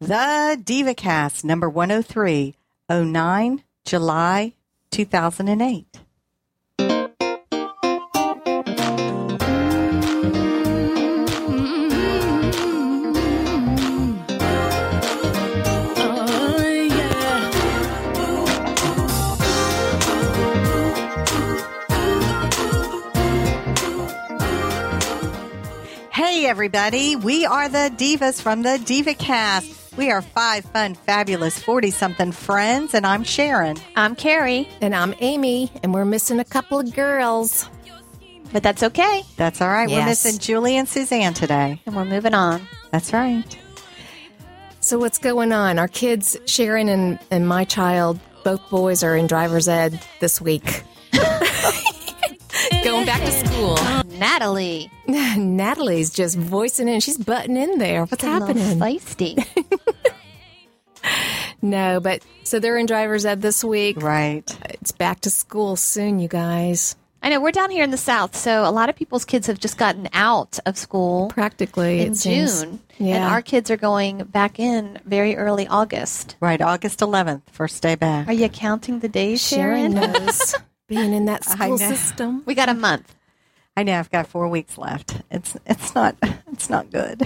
The DivaCast, number 10309, July 2008. Hey, everybody. We are the Divas from the DivaCast. We are 5 fun, fabulous 40-something friends, and I'm Sharon. I'm Carrie. And I'm Amy, and we're missing a couple of girls. But that's okay. That's all right. Yes. We're missing Julie and Suzanne today. And we're moving on. That's right. So what's going on? Our kids, Sharon and my child, both boys are in driver's ed this week. Going back to school. Natalie. Natalie's just voicing in. She's butting in there. What's happening? Feisty. No, but so they're in driver's ed this week. Right. It's back to school soon, you guys. I know, we're down here in the South, so a lot of people's kids have just gotten out of school Practically, in it seems. June. Yeah. And our kids are going back in very early August. Right. August 11th, first day back. Are you counting the days, Sharon Sharon? knows being in that I school know. system. We got a month. I know. I've got 4 weeks left. It's not good.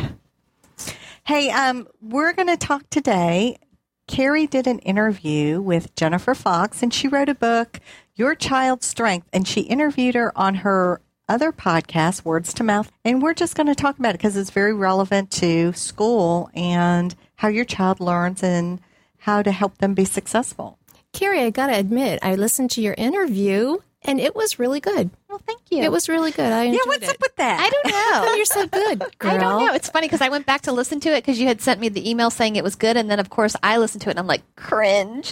Hey, we're going to talk today. Carrie did an interview with Jennifer Fox, and she wrote a book, Your Child's Strength, and she interviewed her on her other podcast, Words to Mouth, and we're just going to talk about it because it's very relevant to school and how your child learns and how to help them be successful. Carrie, I got to admit, I listened to your interview, and it was really good. Well, thank you. It was really good. I enjoyed Yeah, what's it. up with that? I don't know. You're so good, girl. I don't know. It's funny because I went back to listen to it because you had sent me the email saying it was good. And then, of course, I listened to it and I'm like, cringe.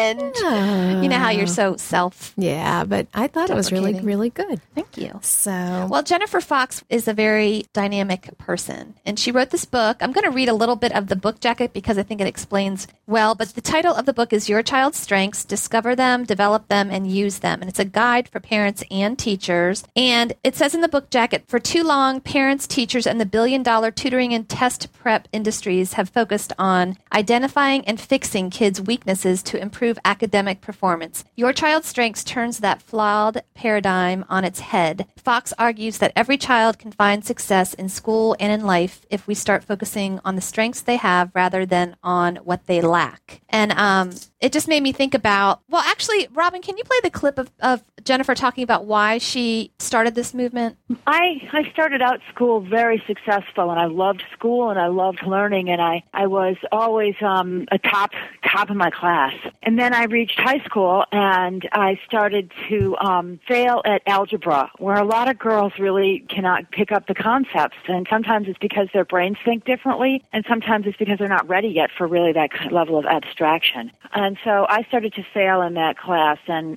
You know how you're so self. Yeah, but I thought it was really, Deprecating. really good. Thank you. So, Well, Jennifer Fox is a very dynamic person, and she wrote this book. I'm going to read a little bit of the book jacket because I think it explains well, but the title of the book is Your Child's Strengths, Discover Them, Develop Them, and Use Them. And it's a guide for parents and teachers. And it says in the book jacket, for too long, parents, teachers, and the billion-dollar tutoring and test prep industries have focused on identifying and fixing kids' weaknesses to improve academic performance. Your Child's Strengths turns that flawed paradigm on its head. Fox argues that every child can find success in school and in life if we start focusing on the strengths they have rather than on what they lack. And it just made me think about, well, actually, Robin, can you play the clip of Jennifer talking about why she started this movement? I started out school very successful, and I loved school, and I loved learning, and I was always a top of my class. And then I reached high school, and I started to fail at algebra, where a lot of girls really cannot pick up the concepts, and sometimes it's because their brains think differently, and sometimes it's because they're not ready yet for really that kind of level of abstraction. And so I started to fail in that class, and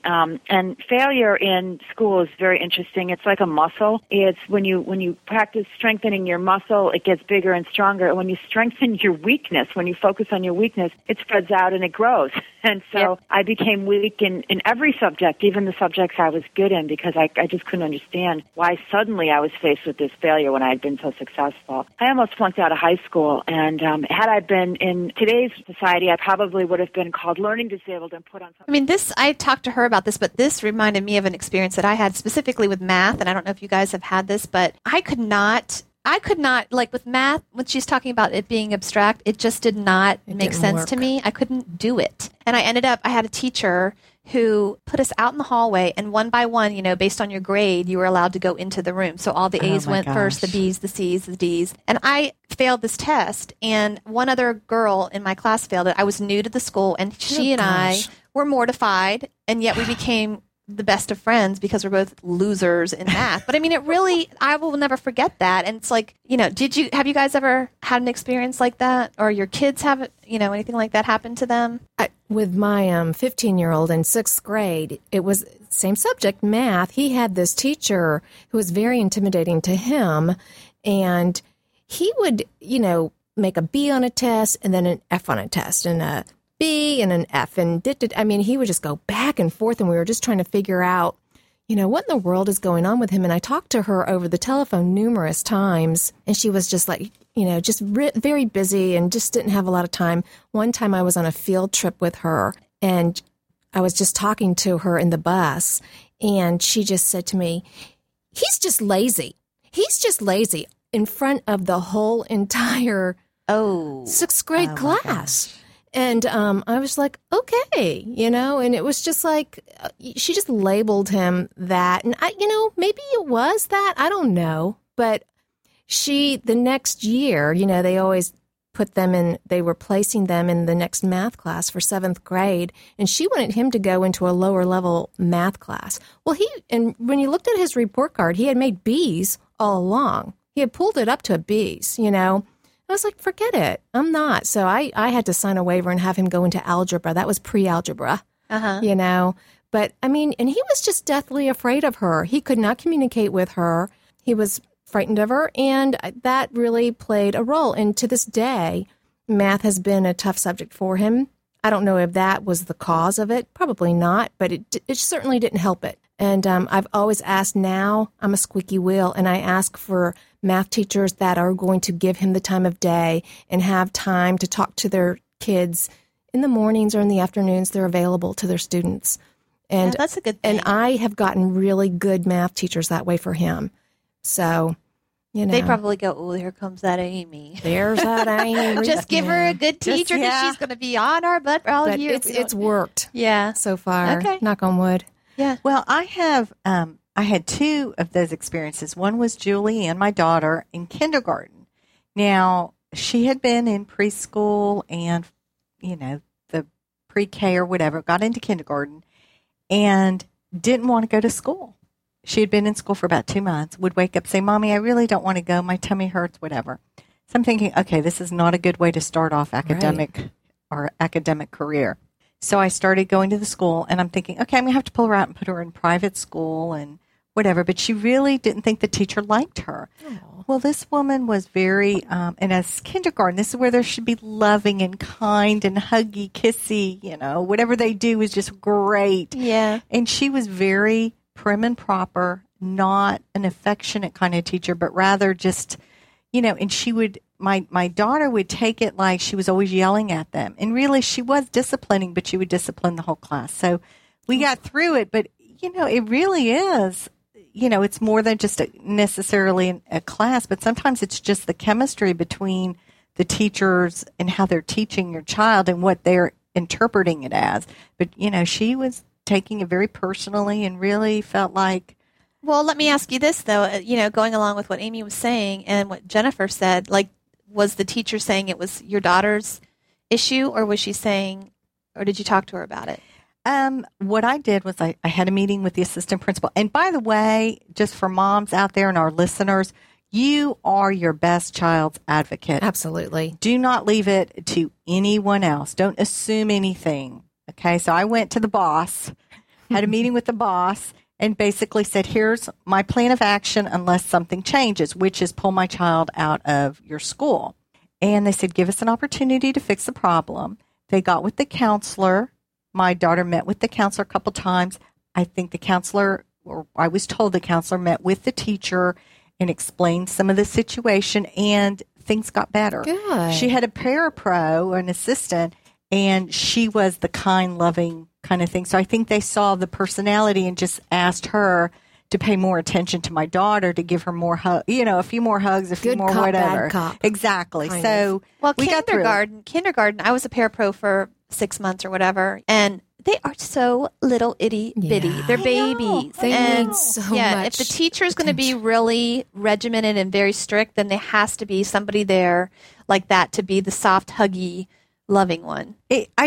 failure in school is very interesting. It's like a muscle. It's when you practice strengthening your muscle, it gets bigger and stronger. And when you strengthen your weakness, when you focus on your weakness, it spreads out and it grows. And so I became weak in every subject, even the subjects I was good in, because I just couldn't understand why suddenly I was faced with this failure when I had been so successful. I almost flunked out of high school, and had I been in today's society, I probably would have been called learning disabled and put on something. I mean, I talked to her about this, but this reminded me of an experience that I had specifically with math, and I don't know if you guys have had this, but I could not, like with math, when she's talking about it being abstract, it just did not make sense to me. I couldn't do it. And I had a teacher who put us out in the hallway, and one by one, based on your grade, you were allowed to go into the room. So all the A's went first, the B's, the C's, the D's. And I failed this test, and one other girl in my class failed it. I was new to the school, and she and I were mortified, and yet we became the best of friends because we're both losers in math. But I mean, I will never forget that. And it's like, have you guys ever had an experience like that? Or your kids have, anything like that happen to them? With my 15-year-old in 6th grade, it was same subject, math. He had this teacher who was very intimidating to him. And he would, make a B on a test and then an F on a test and a B and an F, and he would just go back and forth, and we were just trying to figure out, what in the world is going on with him? And I talked to her over the telephone numerous times, and she was just like, just very busy and just didn't have a lot of time. One time I was on a field trip with her, and I was just talking to her in the bus, and she just said to me, he's just lazy. He's just lazy in front of the whole entire sixth grade class. And I was like, okay, and it was just like, she just labeled him that. And maybe it was that. I don't know. But the next year, they always put them in, they were placing them in the next math class for 7th grade. And she wanted him to go into a lower level math class. Well, and when you looked at his report card, he had made B's all along. He had pulled it up to a B's, I was like, forget it. I'm not. So I had to sign a waiver and have him go into algebra. That was pre-algebra, But, and he was just deathly afraid of her. He could not communicate with her. He was frightened of her, and that really played a role. And to this day, math has been a tough subject for him. I don't know if that was the cause of it. Probably not, but it certainly didn't help it. And I've always asked now, I'm a squeaky wheel, and I ask for math teachers that are going to give him the time of day and have time to talk to their kids in the mornings or in the afternoons. They're available to their students. And that's a good thing. And I have gotten really good math teachers that way for him. So, they probably go, oh, here comes that Amy. There's that Amy. Just give her a good teacher because she's going to be on our butt for all year. It's worked. Yeah. So far. Okay. Knock on wood. Yeah. Well, I had 2 of those experiences. One was Julie and my daughter in kindergarten. Now, she had been in preschool and, the pre-K or whatever, got into kindergarten and didn't want to go to school. She had been in school for about 2 months, would wake up, say, Mommy, I really don't want to go. My tummy hurts, whatever. So I'm thinking, okay, this is not a good way to start off academic career. So I started going to the school, and I'm thinking, okay, I'm going to have to pull her out and put her in private school and whatever. But she really didn't think the teacher liked her. Aww. Well, this woman was very, and as kindergarten, this is where there should be loving and kind and huggy, kissy, whatever they do is just great. Yeah. And she was very prim and proper, not an affectionate kind of teacher, but rather just, and she would, my daughter would take it like she was always yelling at them. And really she was disciplining, but she would discipline the whole class. So we got through it, but it really is, it's more than just necessarily a class, but sometimes it's just the chemistry between the teachers and how they're teaching your child and what they're interpreting it as. But, she was taking it very personally and really felt like. Well, let me ask you this, though, going along with what Amy was saying and what Jennifer said, was the teacher saying it was your daughter's issue, or was she saying, or did you talk to her about it? What I did was I had a meeting with the assistant principal. And by the way, just for moms out there and our listeners, you are your best child's advocate. Absolutely. Do not leave it to anyone else. Don't assume anything. Okay, so I went to the boss, had a meeting with the boss, and basically said, here's my plan of action unless something changes, which is pull my child out of your school. And they said, give us an opportunity to fix the problem. They got with the counselor. My daughter met with the counselor a couple times. I think the counselor, or I was told the counselor met with the teacher and explained some of the situation, and things got better. Good. She had a parapro, an assistant, and she was the kind, loving kind of thing. So I think they saw the personality and just asked her to pay more attention to my daughter, to give her more a few more hugs, a few Good more cop, whatever. bad cop. Exactly. Kind So Well, we got through it. kindergarten, I was a parapro for 6 months or whatever, and they are so little itty bitty. Yeah. They're I know. babies. They and need so yeah, much if the teacher's going to be really regimented and very strict, then there has to be somebody there like that to be the soft, huggy, loving one.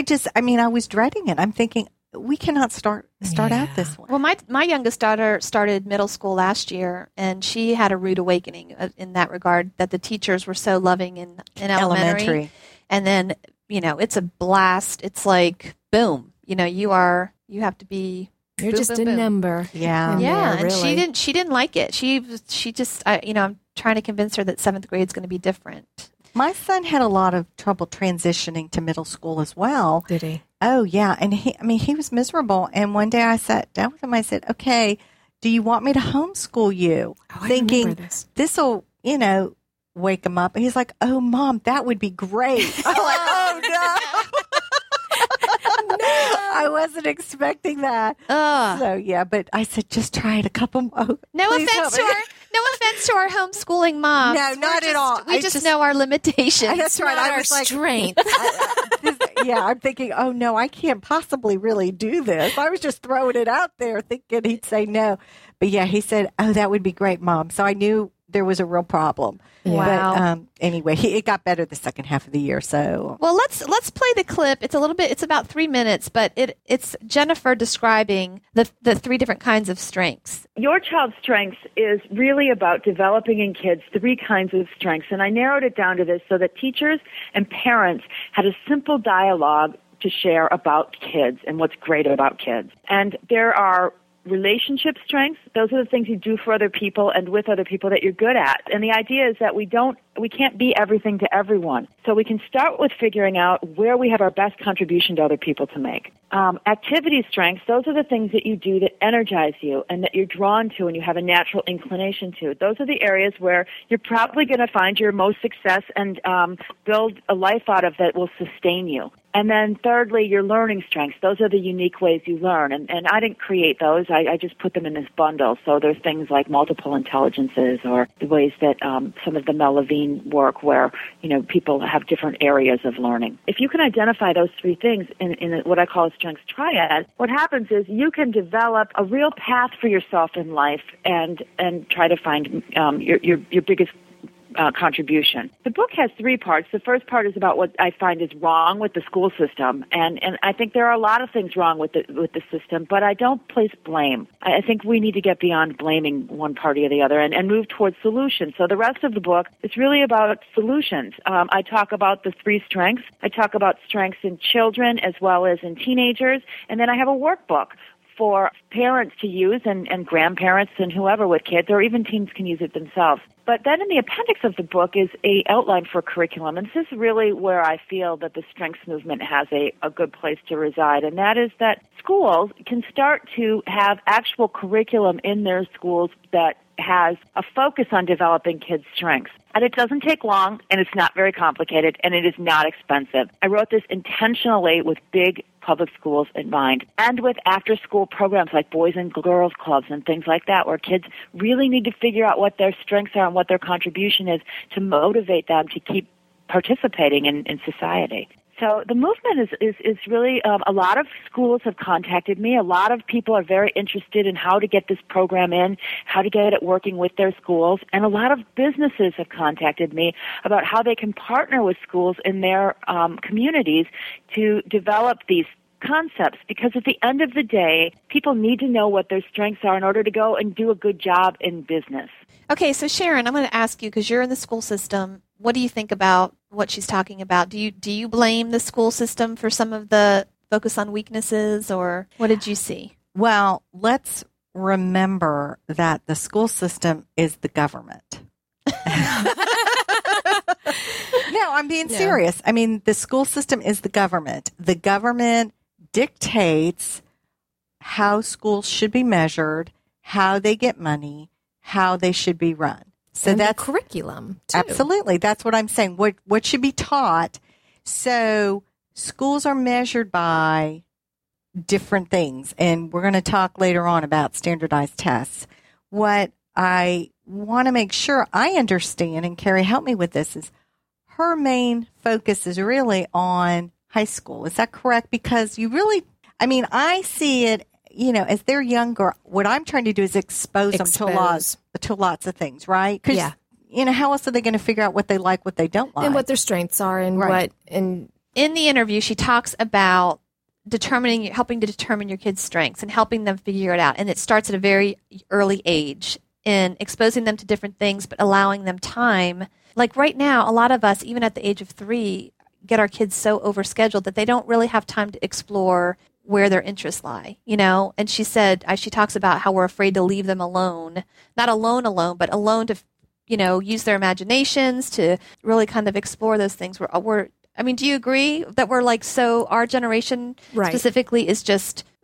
I was dreading it. I'm thinking, we cannot start out this way. Well, my youngest daughter started middle school last year, and she had a rude awakening in that regard, that the teachers were so loving in elementary. And then, it's a blast. It's like, boom, you have to be. You're boom, just boom, a boom. number. Yeah. in Yeah, there, and really. she didn't like it. She just, I'm trying to convince her that 7th grade is going to be different. My son had a lot of trouble transitioning to middle school as well. Did he? Oh, yeah. And he was miserable. And one day I sat down with him. I said, okay, do you want me to homeschool you? Oh, I Thinking remember this will, wake him up. And he's like, oh, Mom, that would be great. I'm like, oh, no. I wasn't expecting that. So, yeah, but I said, just try it a couple more. No offense to our homeschooling moms. No, not at all. We just know our limitations. That's right. I was like, strength. I'm thinking, oh, no, I can't possibly really do this. I was just throwing it out there thinking he'd say no. But, yeah, he said, oh, that would be great, Mom. So I knew there was a real problem. Wow. But anyway, it got better the second half of the year. So well, let's play the clip. It's about 3 minutes, but it's Jennifer describing the 3 different kinds of strengths. Your child's strengths is really about developing in kids 3 kinds of strengths. And I narrowed it down to this so that teachers and parents had a simple dialogue to share about kids and what's great about kids. And there are relationship strengths. Those are the things you do for other people and with other people that you're good at. And the idea is that we can't be everything to everyone. So we can start with figuring out where we have our best contribution to other people to make. Activity strengths, those are the things that you do that energize you and that you're drawn to and you have a natural inclination to. Those are the areas where you're probably going to find your most success and build a life out of that will sustain you. And then thirdly, your learning strengths. Those are the unique ways you learn. And I didn't create those. I just put them in this bundle. So there's things like multiple intelligences or the ways that some of the Mel Levine work where, people have different areas of learning. If you can identify those 3 things in what I call a strengths triad, what happens is you can develop a real path for yourself in life and try to find your biggest contribution. The book has 3 parts. The first part is about what I find is wrong with the school system, and I think there are a lot of things wrong with the system, but I don't place blame. I think we need to get beyond blaming one party or the other and move towards solutions. So the rest of the book is really about solutions. I talk about the 3 strengths. I talk about strengths in children as well as in teenagers, and then I have a workbook for parents to use and grandparents and whoever with kids, or even teens can use it themselves. But then in the appendix of the book is a outline for curriculum, and this is really where I feel that the strengths movement has a good place to reside, and that is that schools can start to have actual curriculum in their schools that has a focus on developing kids' strengths. And it doesn't take long, and it's not very complicated, and it is not expensive. I wrote this intentionally with big public schools in mind, and with after-school programs like Boys and Girls Clubs and things like that, where kids really need to figure out what their strengths are and what their contribution is to motivate them to keep participating in society. So the movement is really, a lot of schools have contacted me. A lot of people are very interested in how to get this program in, how to get it working with their schools. And a lot of businesses have contacted me about how they can partner with schools in their communities to develop these concepts, because at the end of the day, people need to know what their strengths are in order to go and do a good job in business. Okay, so Sharon, I'm going to ask you, because you're in the school system, what do you think about what she's talking about? Do you blame the school system for some of the focus on weaknesses, or what did you see? Well, let's remember that the school system is the government. No, I'm being serious. I mean, the school system is the government. The government dictates how schools should be measured, how they get money, how they should be run. So and that's the curriculum, too. Absolutely. That's what I'm saying. What should be taught. So schools are measured by different things, and we're going to talk later on about standardized tests. What I want to make sure I understand, and Carrie, help me with this, is her main focus is really on high school. Is that correct? Because I see it, as they're younger, what I'm trying to do is expose them to lots of things, right? Because, how else are they going to figure out what they like, what they don't like? And what their strengths are and right. In the interview, she talks about helping to determine your kids' strengths and helping them figure it out. And it starts at a very early age in exposing them to different things, but allowing them time. Like right now, a lot of us, even at the age of 3, get our kids so overscheduled that they don't really have time to explore where their interests lie, And she said, she talks about how we're afraid to leave them alone, not alone, but alone to, use their imaginations to really kind of explore those things. Do you agree that we're our generation specifically is just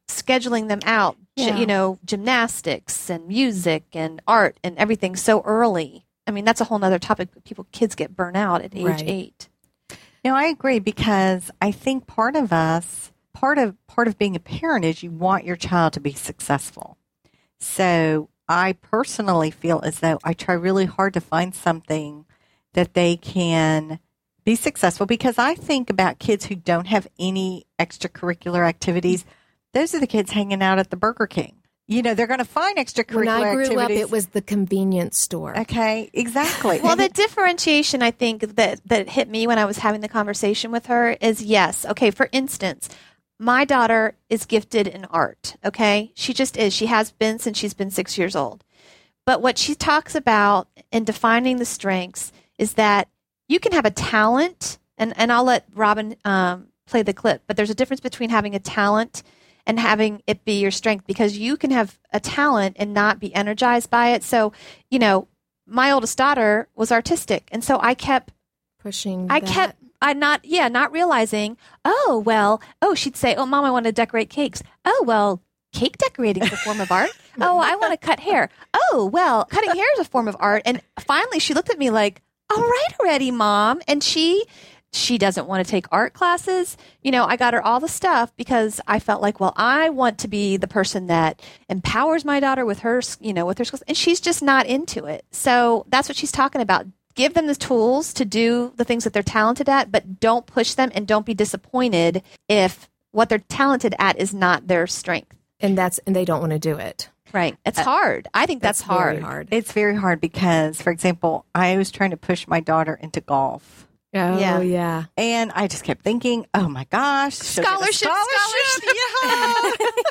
scheduling them out, gymnastics and music and art and everything so early. I mean, that's a whole nother topic. Kids get burnt out at age 8. No, I agree, because I think part of being a parent is you want your child to be successful. So I personally feel as though I try really hard to find something that they can be successful, because I think about kids who don't have any extracurricular activities. Those are the kids hanging out at the Burger King. They're going to find extracurricular activities. When I grew up, it was the convenience store. Okay, exactly. Well, the differentiation, I think, that hit me when I was having the conversation with her is, yes, okay, for instance, my daughter is gifted in art, okay? She just is. She has been since she's been 6 years old. But what she talks about in defining the strengths is that you can have a talent, and I'll let Robin play the clip, but there's a difference between having a talent and having it be your strength, because you can have a talent and not be energized by it. So, my oldest daughter was artistic, and so I kept pushing. Not realizing. She'd say, "Oh, Mom, I want to decorate cakes." Oh, well, cake decorating is a form of art. Oh, I want to cut hair. Oh, well, cutting hair is a form of art. And finally, she looked at me like, "All right, already, Mom," and she doesn't want to take art classes. I got her all the stuff because I felt like, well, I want to be the person that empowers my daughter with her, with her skills. And she's just not into it. So that's what she's talking about. Give them the tools to do the things that they're talented at, but don't push them, and don't be disappointed if what they're talented at is not their strength. And they don't want to do it. Right. It's hard. I think that's hard. Very hard. It's very hard because, for example, I was trying to push my daughter into golf. Oh, yeah. And I just kept thinking, oh, my gosh. Scholarship. Yeah.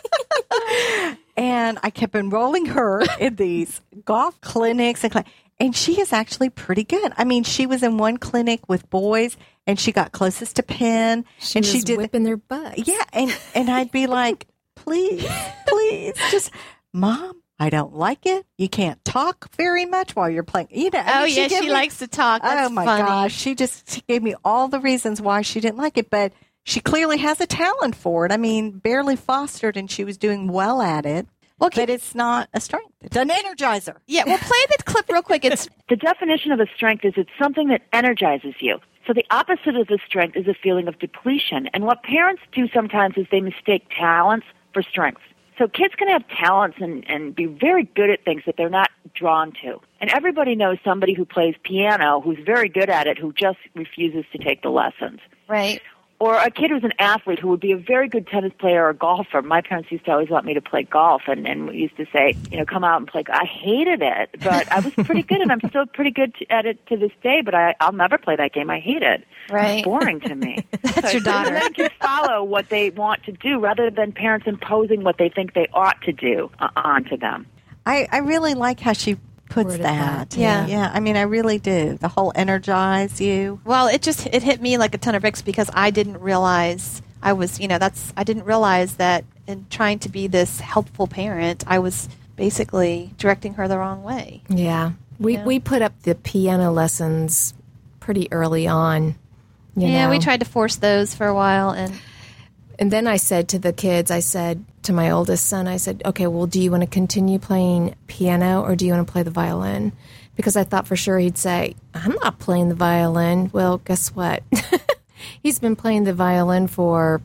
And I kept enrolling her in these golf clinics. And she is actually pretty good. I mean, she was in one clinic with boys, and she got closest to pin. She was whipping their butts. Yeah. And I'd be like, please, just, Mom, I don't like it. You can't talk very much while you're playing. She likes to talk. That's my funny. gosh. She gave me all the reasons why she didn't like it, but she clearly has a talent for it. I mean, barely fostered, and she was doing well at it. Well, but it's not a strength. It's an energizer. Yeah, well, play the clip real quick. It's the definition of a strength is it's something that energizes you. So the opposite of the strength is a feeling of depletion. And what parents do sometimes is they mistake talents for strengths. So kids can have talents and be very good at things that they're not drawn to. And everybody knows somebody who plays piano who's very good at it who just refuses to take the lessons. right. Or a kid who's an athlete who would be a very good tennis player or golfer. My parents used to always want me to play golf, and we used to say, come out and play. I hated it, but I was pretty good, and I'm still pretty good at it to this day, but I'll never play that game. I hate it. Right. It's boring to me. That's your daughter. Let them just follow what they want to do rather than parents imposing what they think they ought to do onto them. I really like how she puts that. Yeah. Yeah. I mean, I really do. The whole energize you. Well, it hit me like a ton of bricks because I didn't realize I didn't realize that in trying to be this helpful parent, I was basically directing her the wrong way. Yeah. We put up the piano lessons pretty early on. Yeah, we tried to force those for a while. And then I said to the kids, to my oldest son, I said, okay, well, do you want to continue playing piano or do you want to play the violin? Because I thought for sure he'd say, I'm not playing the violin. Well, guess what? He's been playing the violin for,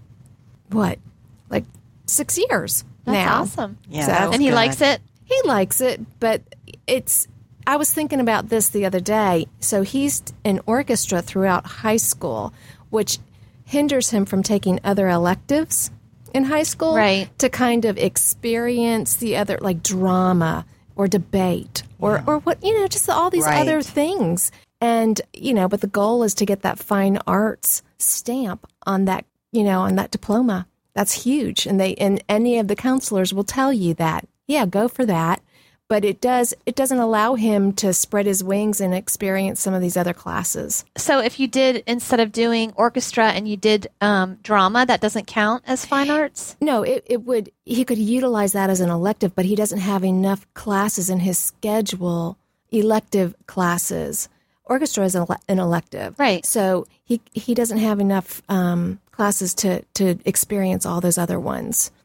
6 years That's now. awesome. Yeah, and he likes it? He likes it, but I was thinking about this the other day. So he's in orchestra throughout high school, which hinders him from taking other electives in high school, right, to kind of experience the other, like drama or debate or what, just all these other things. And, but the goal is to get that fine arts stamp on that, on that diploma. That's huge. And any of the counselors will tell you that, yeah, go for that. But it doesn't allow him to spread his wings and experience some of these other classes. So if you did, instead of doing orchestra and you did drama, that doesn't count as fine arts? No, he could utilize that as an elective, but he doesn't have enough classes in his schedule, elective classes. Orchestra is an elective. Right. So he doesn't have enough classes to experience all those other ones.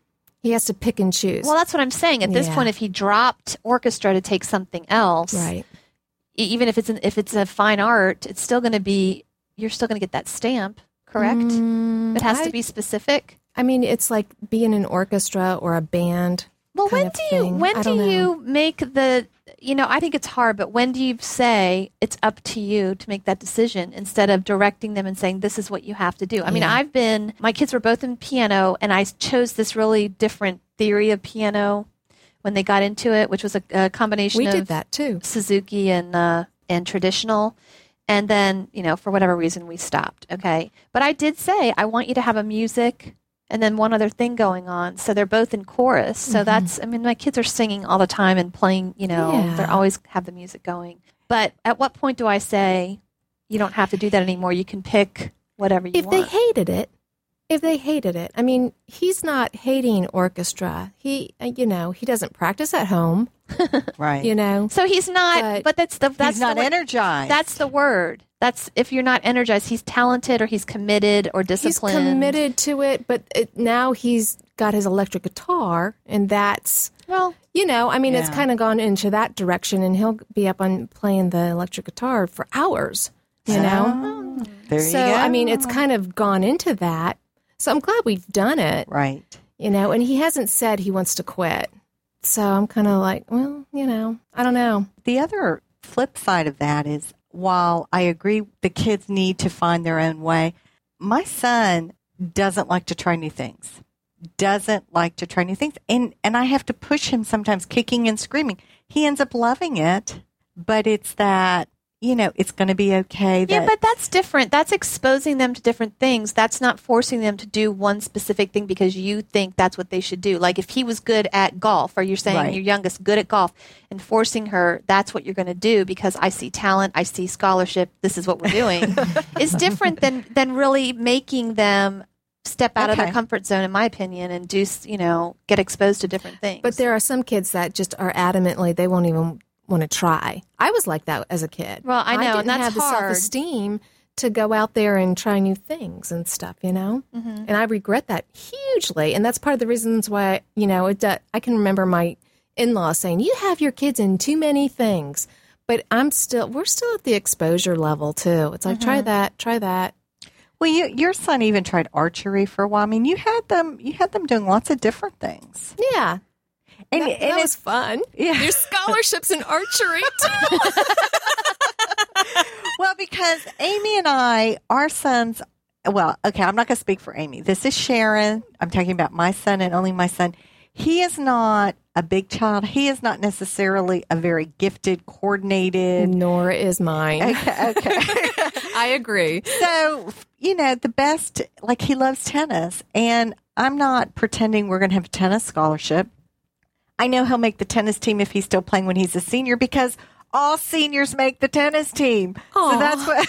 He has to pick and choose. Well, that's what I'm saying. At this point, if he dropped orchestra to take something else, right. Even if it's a fine art, it's still going to be, you're still going to get that stamp, correct? It has to be specific. I mean, it's like being in an orchestra or a band. Well, when do you make the, I think it's hard, but when do you say it's up to you to make that decision instead of directing them and saying, this is what you have to do? I mean, my kids were both in piano, and I chose this really different theory of piano when they got into it, which was a combination of did that too. Suzuki and traditional. And then, for whatever reason, we stopped. Okay. But I did say, I want you to have a music and then one other thing going on. So they're both in chorus. So my kids are singing all the time and playing, they always have the music going. But at what point do I say, you don't have to do that anymore? You can pick whatever you want. If they hated it, I mean, he's not hating orchestra. He doesn't practice at home. Right. So he's not, but that's he's not energized. That's the word. That's if you're not energized, he's talented or he's committed or disciplined. He's committed to it, but now he's got his electric guitar, and that's, it's kind of gone into that direction, and he'll be up on playing the electric guitar for hours, There you go. I mean, it's kind of gone into that. So I'm glad we've done it. Right. And he hasn't said he wants to quit. So I'm kind of like, well, I don't know. The other flip side of that is, while I agree the kids need to find their own way, my son doesn't like to try new things. And I have to push him sometimes, kicking and screaming. He ends up loving it, but it's that, it's going to be okay. Yeah, but that's different. That's exposing them to different things. That's not forcing them to do one specific thing because you think that's what they should do. Like if he was good at golf, or you're saying your youngest good at golf, and forcing her, that's what you're going to do because I see talent, I see scholarship, this is what we're doing, is different than really making them step out of their comfort zone, in my opinion, and do, get exposed to different things. But there are some kids that just are adamantly, they won't even want to try. I was like that as a kid. Well, I know, I didn't and that's have the hard. self-esteem to go out there and try new things and stuff, And I regret that hugely. And that's part of the reasons why, I can remember my in-laws saying, you have your kids in too many things. But we're still at the exposure level too. It's like, try that. Well, your son even tried archery for a while. I mean, you had them doing lots of different things. Yeah. And that was fun. Yeah. There's scholarships in archery. Well, because Amy and our sons, I'm not going to speak for Amy. This is Sharon. I'm talking about my son and only my son. He is not a big child. He is not necessarily a very gifted, coordinated. Nor is mine. Okay. I agree. So, the best, like he loves tennis. And I'm not pretending we're going to have a tennis scholarship. I know he'll make the tennis team if he's still playing when he's a senior because all seniors make the tennis team. Aww.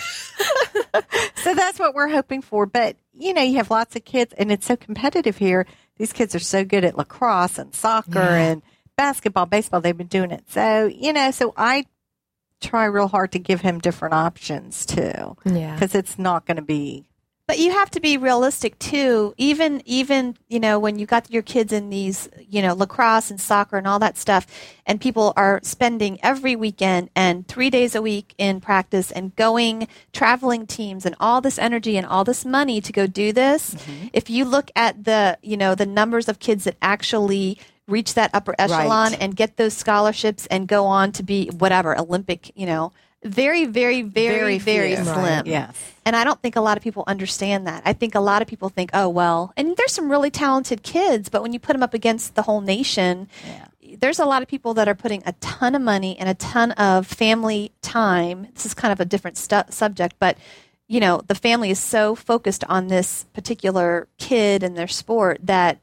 So that's what we're hoping for. But, you have lots of kids and it's so competitive here. These kids are so good at lacrosse and soccer and basketball, baseball. They've been doing it. So, so I try real hard to give him different options too. Yeah. Because it's not going to be. But you have to be realistic too. Even when you got your kids in these, lacrosse and soccer and all that stuff, and people are spending every weekend and 3 days a week in practice and traveling teams and all this energy and all this money to go do this. Mm-hmm. If you look at the numbers of kids that actually reach that upper echelon and get those scholarships and go on to be whatever Olympic, very, very, very, very slim. Right. Yes. And I don't think a lot of people understand that. I think a lot of people think, oh, well, and there's some really talented kids, but when you put them up against the whole nation, there's a lot of people that are putting a ton of money and a ton of family time. This is kind of a different subject, but, the family is so focused on this particular kid and their sport that,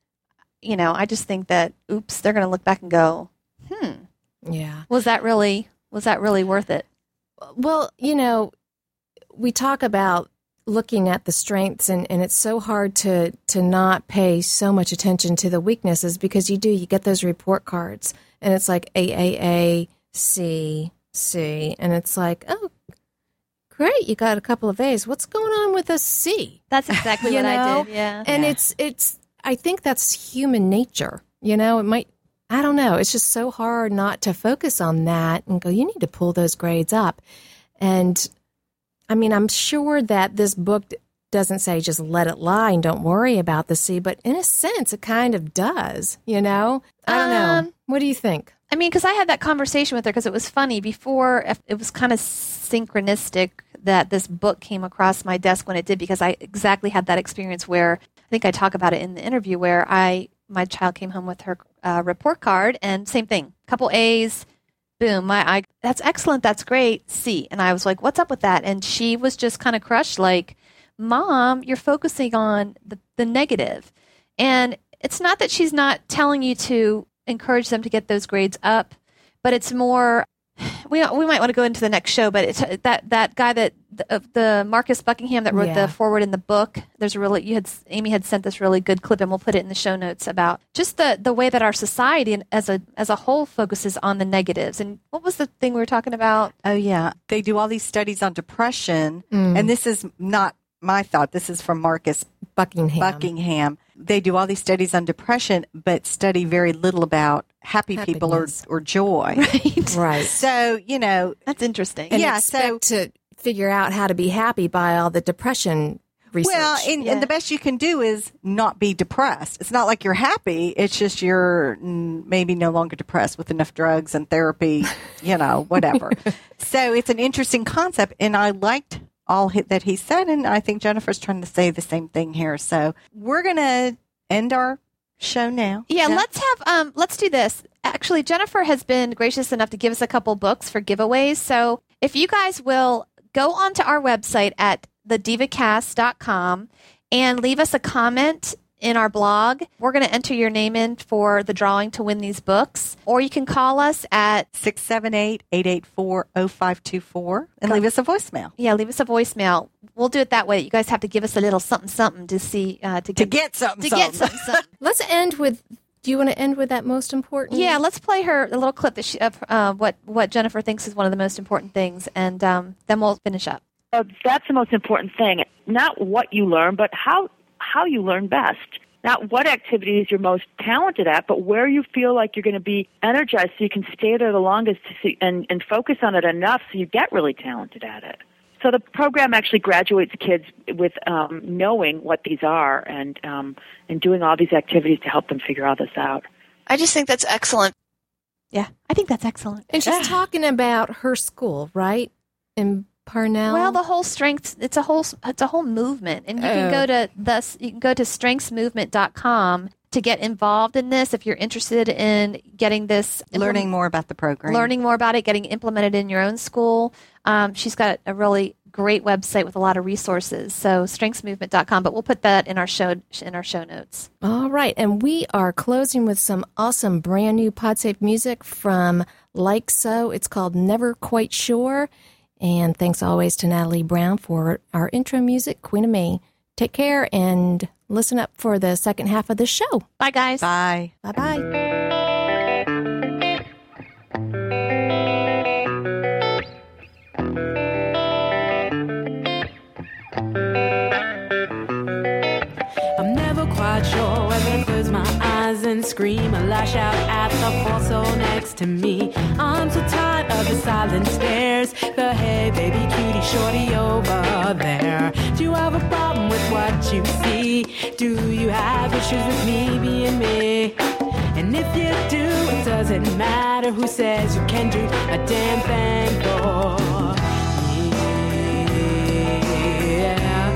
I just think that, oops, they're going to look back and go, yeah, was that really worth it? Well, we talk about looking at the strengths, and it's so hard to not pay so much attention to the weaknesses because you get those report cards, and it's like AAA, C, and it's like, oh, great, you got a couple of A's. What's going on with a C? That's exactly what I did, yeah. And it's I think that's human nature. You know, I don't know. It's just so hard not to focus on that and go, you need to pull those grades up. And I mean, I'm sure that this book doesn't say just let it lie and don't worry about the C, but in a sense, it kind of does, you know? I don't know. What do you think? I mean, because I had that conversation with her because it was funny. Before, it was kind of synchronistic that this book came across my desk when it did, because I exactly had that experience where, I think I talk about it in the interview, where my child came home with her report card, and same thing, couple A's, boom, that's excellent, that's great, C. And I was like, what's up with that? And she was just kind of crushed, like, Mom, you're focusing on the negative. And it's not that she's not telling you to encourage them to get those grades up, but it's more, we might want to go into the next show, but it's that guy the Marcus Buckingham that wrote the foreword in the book. Amy had sent this really good clip, and we'll put it in the show notes, about just the way that our society as a whole focuses on the negatives. And what was the thing we were talking about? Oh yeah, they do all these studies on depression, and this is not my thought. This is from Marcus Buckingham. They do all these studies on depression, but study very little about happy people or joy. Right. So, you know. That's interesting. And expect to figure out how to be happy by all the depression research. Well, and the best you can do is not be depressed. It's not like you're happy. It's just you're maybe no longer depressed with enough drugs and therapy, you know, whatever. So it's an interesting concept, and I liked all that he said, and I think Jennifer's trying to say the same thing here. So we're going to end our show now. Yeah, let's do this. Actually, Jennifer has been gracious enough to give us a couple books for giveaways. So if you guys will go onto our website at thedivacast.com and leave us a comment in our blog, we're going to enter your name in for the drawing to win these books. Or you can call us at 678-884-0524 and leave us a voicemail. Yeah, leave us a voicemail. We'll do it that way. You guys have to give us a little something to see to get something. Let's end with. Do you want to end with that most important? Yeah, let's play her a little clip of what Jennifer thinks is one of the most important things, and then we'll finish up. That's the most important thing. Not what you learn, but how you learn best. Not what activities you're most talented at, but where you feel like you're going to be energized so you can stay there the longest and focus on it enough so you get really talented at it. So the program actually graduates kids with knowing what these are and doing all these activities to help them figure all this out. I just think that's excellent. Yeah, I think that's excellent. And she's talking about her school, right? In Parnell. Well, the whole strength, it's a whole movement. And you can go to strengthsmovement.com to get involved in this if you're interested in getting this. Learning more about the program. Learning more about it, getting implemented in your own school. She's got a really great website with a lot of resources. So strengthsmovement.com, but we'll put that in our show notes. All right. And we are closing with some awesome brand new PodSafe music from Like So. It's called Never Quite Sure. And thanks always to Natalie Brown for our intro music, Queen of May. Take care and listen up for the second half of the show. Bye, guys. Bye. Bye-bye. I'm never quite sure whether to close my eyes and scream or lash out at the poor soul next to me. I'm so tired of the silent stares. The hey baby cutie shorty over there. Do you have a problem with what you see? Do you have issues with me being me? And if you do, it doesn't matter who says you can do a damn thing for me. Yeah.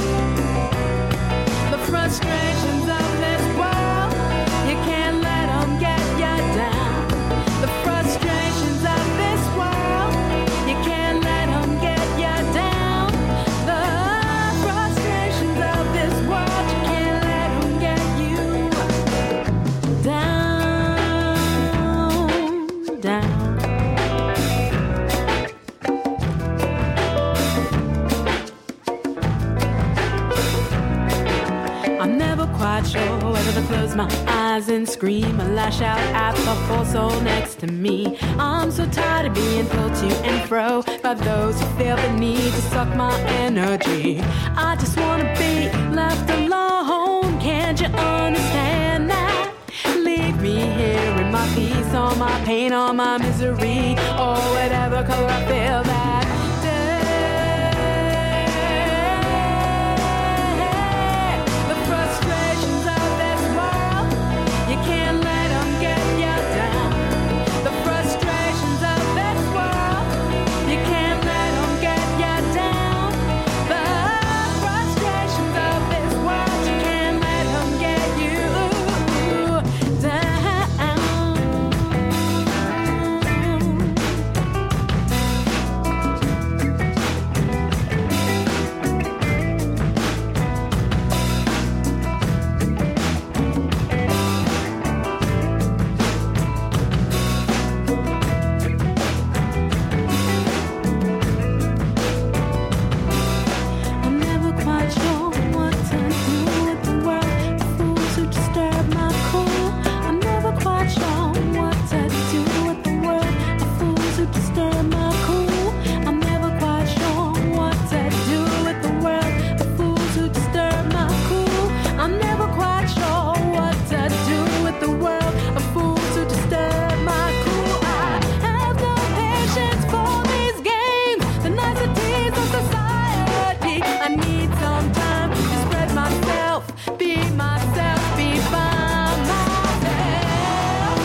The frustrations of this world, you can't let them get you down. The frustrations of this world, you can't let them get you down. The frustrations of this world, you can't let them get you down. I'm never quite sure whether to close my eyes and scream or lash out at the poor soul next to me. I'm so tired of being pulled to and fro by those who feel the need to suck my energy. I just want to be left alone. Can't you understand? all my pain, all my misery, or whatever color I feel that day. The frustrations of this world, you can't let them get you down. The frustrations of this world, you can't let them get you down. The frustrations of this world, you can't let them get you down. I'm never quite sure what to do with the world, the fools who disturb my cool. I'm never quite sure what to do with the world, the fools who disturb my cool. I'm never quite sure what to do with the world, the fools who disturb my cool. I'm never quite sure what to do with the world, the fools who disturb my cool. I have no patience for these games, the niceties of society. I need some time to spread myself, be myself, be by myself.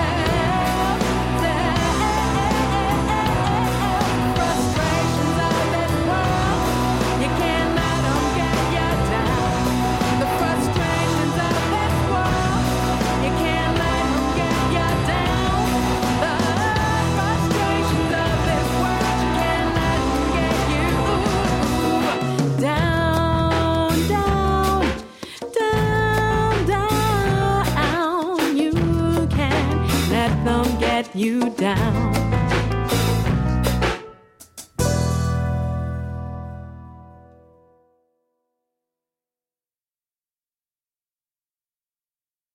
Frustrations of this world, you can't let them get you down. The frustrations of this world, you can't let them get you down. The frustrations of this world, you can't let them get you down, down, down, down. You can't let them get you down.